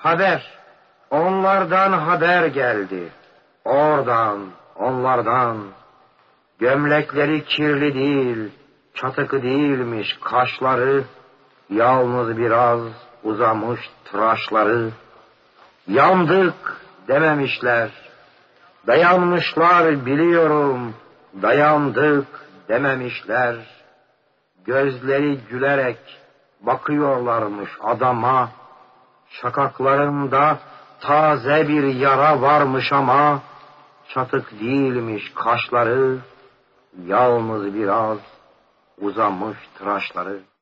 Haber, onlardan haber geldi. Oradan, onlardan. Gömlekleri kirli değil, çatıkı değilmiş kaşları, yalnız biraz uzamış tıraşları. Yandık dememişler, dayanmışlar biliyorum, dayandık dememişler. Gözleri gülerek bakıyorlarmış adama, şakaklarında taze bir yara varmış ama, çatık değilmiş kaşları, yalnız biraz uzamış tıraşları.